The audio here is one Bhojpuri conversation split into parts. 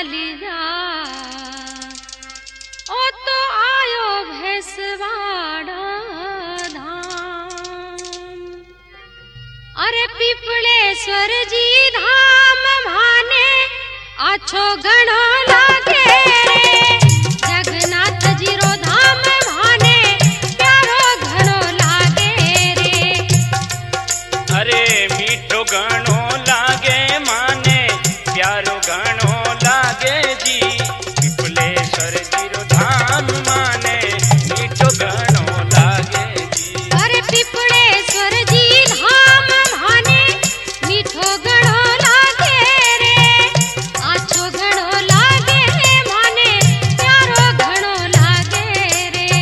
लिया ओ तो आयो भैंसवाड़ा धाम। अरे पीपळेश्वर जी धाम माने आछो घणो लागे रे। जगन्नाथ जी रो धाम माने प्यारो घणो लागे रे। अरे मीठो घणो लागे माने प्यारो घणो लागे जी। पीपळेश्वर जी रो धाम माने मीठो घणो लागे जी। अरे पीपळेश्वर जी धाम माने मीठो घणो लागे रे। आछो घणो लागे माने प्यारो घणो लागे रे।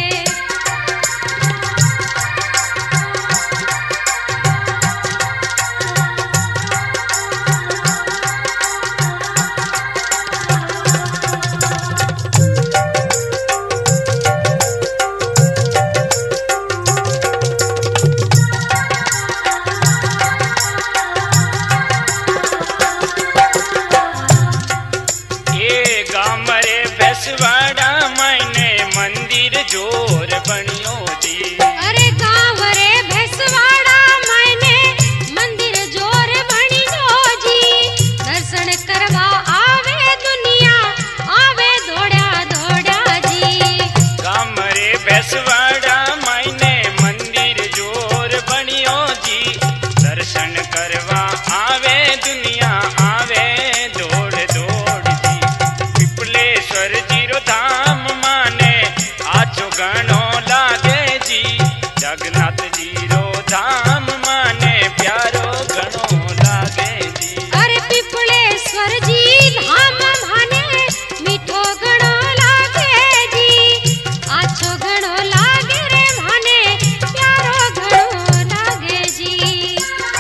ये गाम रे बेसवाड़ा मायने मंदिर जोर बनियो जी। अरे गाँव रे भैंसवाड़ा मायने मंदिर जोर बनियो जी। दर्शन करवा आवे दुनिया आवे दौड़ा दौड़ा जी। गाम रे बेसवाड़ा मायने मंदिर जोर बनियो जी। दर्शन करवा आवे दुनिया आवे दौड़ दौड़ जी। पीपळेश्वर जी रो धाम माने आछो घणो लागे जी। जगन्नाथ जी रो धाम माने प्यारो घणो लागे जी। अरे पीपळेश्वर जी धाम माने मीठो घणो लागे जी। आछो घणो लागे रे माने प्यारो घणो लागे जी।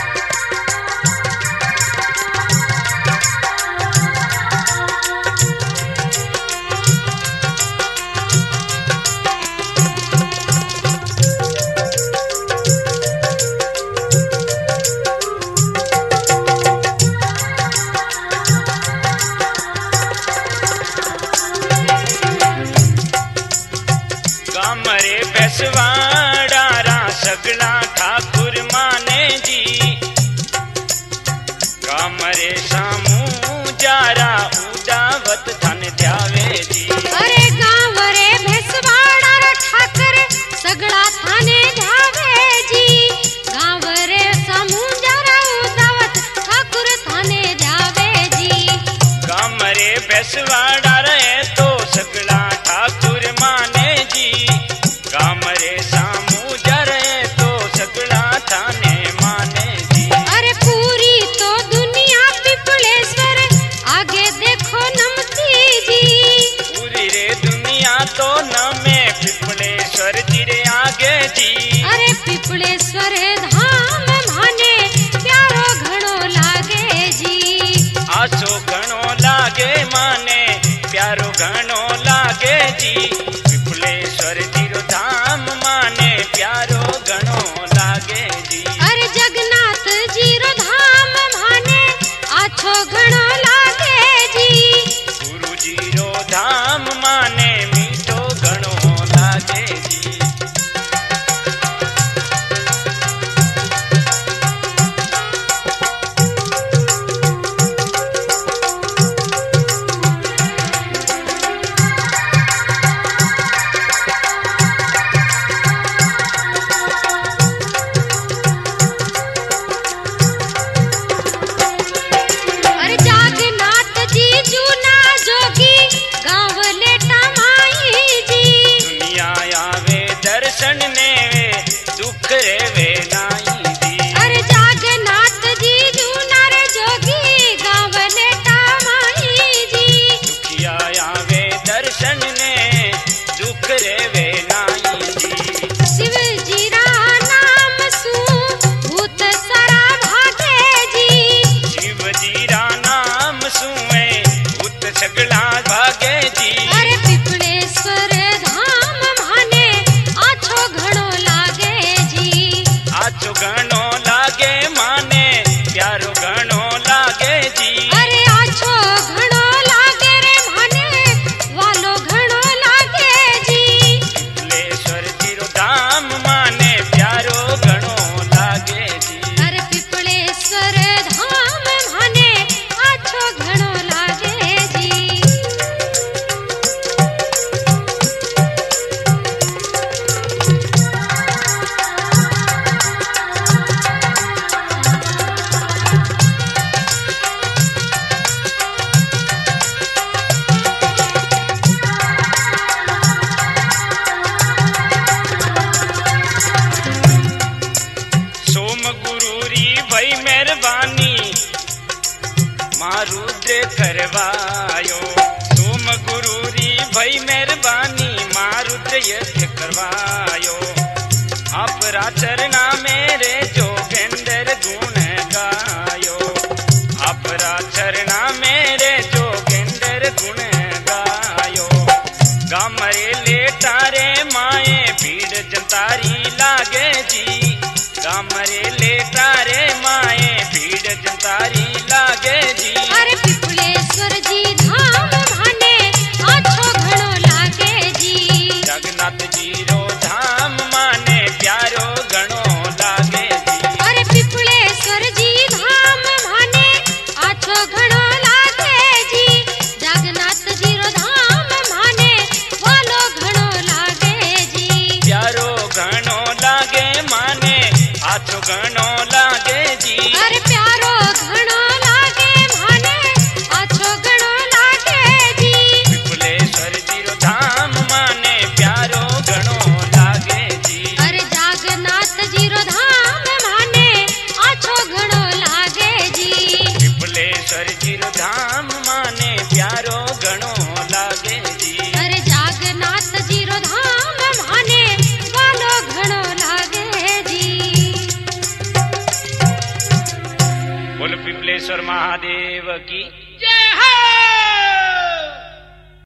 गाम रे बेसवाड़ा रा सगला ठाकुर माने जी। गाम रे सामू जारा उदावत थन ध्यावे जी। अरे गाँव रे भैंसवाड़ा रा ठाकर सगड़ा थाने ध्यावे जी। गाँव रे समुंदरा उदावत ठाकुर थाने ध्यावे जी। गाम रे बेसवाड़ा रे तो सगला ठाकुर माने जी। गाम रे सामू जरे तो सगला थाने माने जी। अरे पूरी तो दुनिया पीपळेश्वर आगे देखो नमती जी। पूरी रे दुनिया तो नमे पीपळेश्वर जी रे आगे जी। अरे पीपळेश्वर धाम माने प्यारो घणो लागे जी। आछो घणो लागे माने प्यारो घणो लागे जी। पीपळेश्वर जी रो धाम माने प्यारो घणो लागे जी। अरे जगन्नाथ जी रो धाम माने आछो घणो लागे जी। गुरु जी रो धाम माने मीठो घणो लागे जी। अरे जगन्नाथ जी जूना जोगी गाँव लेटा माई जी। दुनिया आवे दर्शन ने वे दुख रे वे नाई जी। अरे जगन्नाथ जी जूना रे जोगी गाँव लेटा माई जी। दुखिया आवे दर्शन ने दुख रे वे नाई जी। शिव जी रा नाम सू भूत सारा भागे जी। शिव जी रा नाम सुए भूत सगला भागे जी। अरे पीपळेश्वर धाम माने आछो घणो लागे जी। आछो घणो लागे माने प्यारो घणो लागे जी। अरे आछो घणो लागे रे यज्ञ करवायो। अपरा चरना मेरे जोगेंद्र गुण गायो। अपरा चरना मेरे जोगेंद्र गुण गायो। गामरे लेटा रे माए भीड़ जनतारी लागे जी। गामरे लेटा रे माए भीड़ जनतारी लागे जी। अरे पिपलेश्वर जी धाम भाने आछो घणो लागे जी। जगन्नाथ जी रो धाम माने प्यारो घणो लागे जी। अरे पिपलेश्वर जी धाम भाने आछो घणो लागे जी। जगन्नाथ जी रो धाम भाने वालो घणो लागे जी। प्यारो घणो लागे माने आछो घणो लागे जी। अरे प्यारो घणो लागे भाने आछो घणो लागे जी। पिपलेश्वर जी रो धाम माने प्यारो घणो लागे जी। अरे जगन्नाथ जी रो धाम भाने आछो घणो लागे जी। पिपलेश्वर जी रो धाम माने प्यारो घणो लागे जी। अरे जगन्नाथ जी रो धाम भाने वालो घणो लागे जी। बोल पिपलेश्वर महादेव की जय हो।